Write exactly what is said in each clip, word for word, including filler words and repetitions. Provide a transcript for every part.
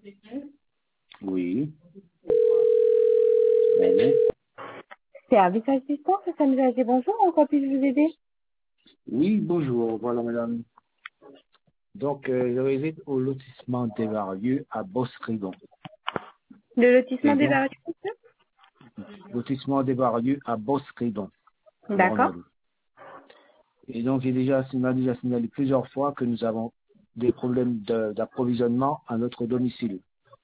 Oui. Oui, Service assistant, ça nous a dit bonjour, en quoi puis-je vous aider? oui, bonjour, voilà madame. Donc, euh, je réside au lotissement des Varieux à Boscridon. Le lotissement Et des donc, variétés? lotissement des Varieux à Boscridon, D'accord. Bornalo. Et donc, j'ai déjà, on a déjà signalé plusieurs fois que nous avons des problèmes de- d'approvisionnement à notre domicile.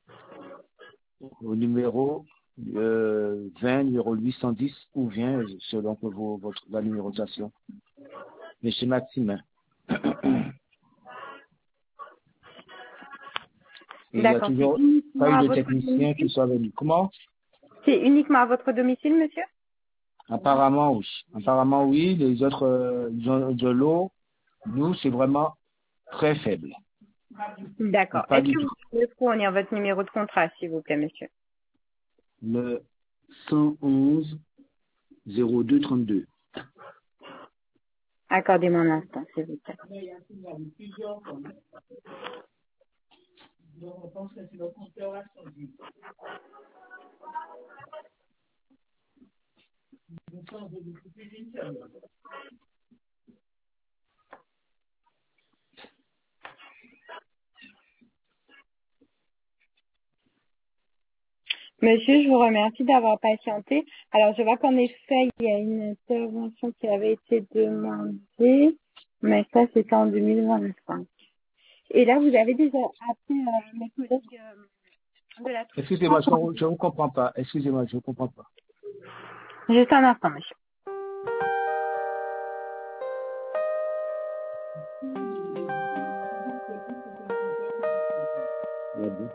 Au numéro euh, vingt, numéro huit cent dix ou vingt, selon que vos, votre, la numérotation. Mais c'est Maximin. Et il n'y a D'accord. C'est toujours pas uniquement eu à de votre technicien qui domicile? soit venu. Comment? C'est uniquement à votre domicile, monsieur? Apparemment, oui. Apparemment, oui. Les autres, euh, de, de l'eau, nous, c'est vraiment très faible. D'accord. Pas Est-ce du que tout. vous pouvez fournir votre numéro de contrat, s'il vous plaît, monsieur? Le cent onze zéro deux trente-deux. Accordez-moi un instant, s'il vous plaît. Monsieur, je vous remercie d'avoir patienté. Alors, je vois qu'en effet, il y a une intervention qui avait été demandée, mais ça, c'était en deux mille vingt-cinq. Et là, vous avez déjà appelé euh, mes collègues euh, de la Excusez-moi, je touche. ne vous comprends pas. Excusez-moi, je ne comprends pas. Juste un instant, monsieur. Ah bon.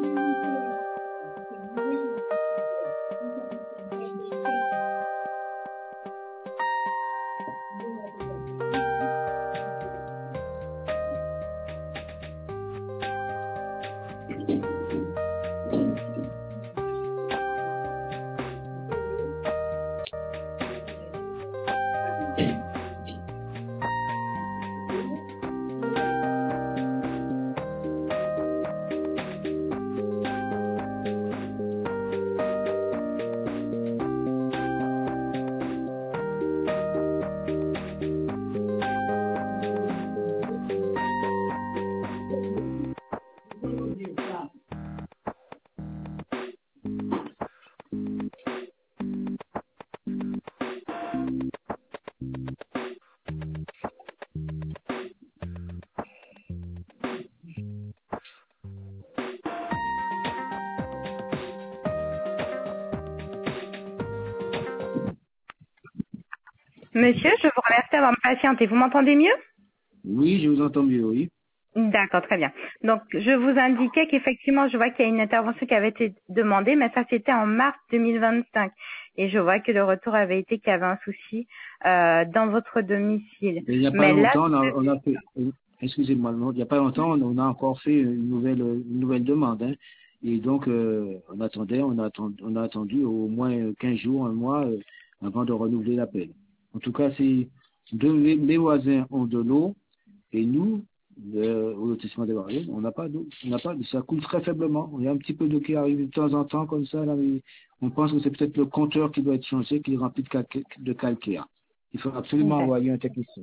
Monsieur, je vous remercie d'avoir patienté. Vous m'entendez mieux? Oui, je vous entends mieux, oui. D'accord, très bien. Donc, je vous indiquais qu'effectivement, je vois qu'il y a une intervention qui avait été demandée, mais ça, c'était en mars deux mille vingt-cinq. Et je vois que le retour avait été qu'il y avait un souci euh, dans votre domicile. Et il n'y a pas Mais là, longtemps, on a, on a fait, euh, excusez-moi, non, il n'y a pas longtemps, on a encore fait une nouvelle, une nouvelle demande. Hein. Et donc, euh, on attendait, on a, attendu, on a attendu au moins quinze jours, un mois, euh, avant de renouveler l'appel. En tout cas, c'est deux, les, les voisins ont de l'eau et nous, le, au lotissement des Variés, on n'a pas d'eau. On n'a pas, ça coule très faiblement. Il y a un petit peu d'eau qui arrive de temps en temps comme ça. Là, mais on pense que c'est peut-être le compteur qui doit être changé, qui est rempli de, calca- de calcaire. Il faut absolument d'accord. envoyer un technicien.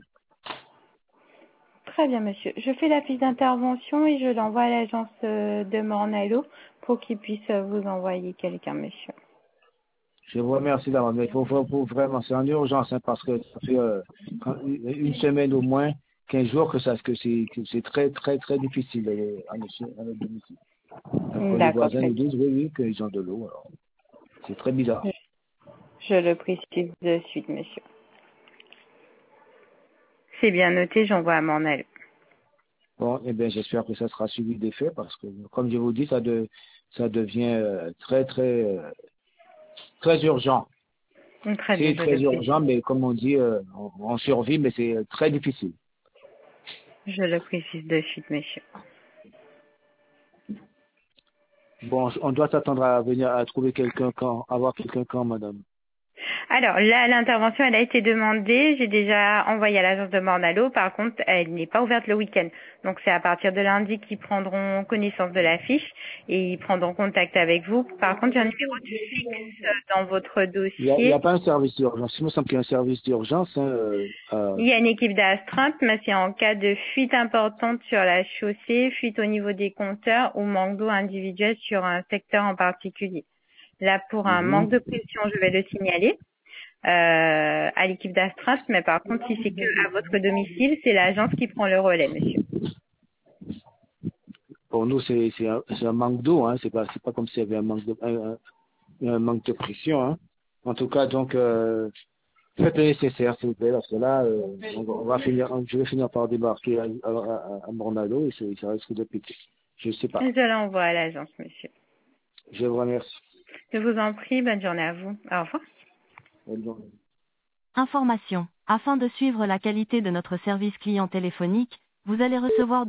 Très bien, monsieur. Je fais la fiche d'intervention et je l'envoie à l'agence euh, de Mornalo pour qu'ils puissent euh, vous envoyer quelqu'un, monsieur. Je vous remercie d'avoir, mais il faut, faut- faut vraiment, c'est en urgence, hein, parce que ça fait euh, quand- une une semaine au moins, quinze jours que ça, que c'est, que c'est très, très, très difficile euh, à notre, à notre domicile. Donc les D'accord, voisins très nous bien. disent oui, oui, qu'ils ont de l'eau. Alors, c'est très bizarre. Je le précise de suite, monsieur. C'est bien noté, j'envoie à Mornalo. Bon, eh bien, j'espère que ça sera suivi des faits, parce que, comme je vous dis, ça, de, ça devient euh, très, très, euh, très urgent. Très bien, C'est je très le urgent, précise. mais comme on dit, euh, on, on survit, mais c'est euh, très difficile. Je le précise de suite, monsieur. Bon, on doit s'attendre à venir à trouver quelqu'un quand, avoir quelqu'un quand, madame. Alors là, l'intervention, elle a été demandée. J'ai déjà envoyé à l'agence de Morne-à-l'Eau. Par contre, elle n'est pas ouverte le week-end. Donc c'est à partir de lundi qu'ils prendront connaissance de la fiche et ils prendront contact avec vous. Par contre, j'ai un numéro de fixe dans votre Il n'y a, il y a dossier. pas un service d'urgence. Il me semble qu'il y a un service d'urgence. Hein, euh, euh, Il y a une équipe d'astreinte, mais c'est en cas de fuite importante sur la chaussée, fuite au niveau des compteurs ou manque d'eau individuel sur un secteur en particulier. Là, pour un mhm. manque de pression, je vais le signaler euh, à l'équipe d'astreinte, mais par contre, si c'est que à votre domicile, c'est l'agence qui prend le relais, monsieur. Pour nous, c'est c'est un, c'est un manque d'eau. Hein, c'est pas c'est pas comme s'il y avait un manque de un, un- un manque de pression. Hein. En tout cas, donc euh, faites le nécessaire, s'il vous plaît, parce que là, euh, on, va, on va finir, je vais finir par débarquer à, à, à, à Morne-à-l'Eau et ça, ça risque de péter. Je sais pas. Je l'envoie à l'agence, monsieur. Je vous remercie. Je vous en prie, bonne journée à vous. Au revoir. Bonne journée. Information. Afin de suivre la qualité de notre service client téléphonique, vous allez recevoir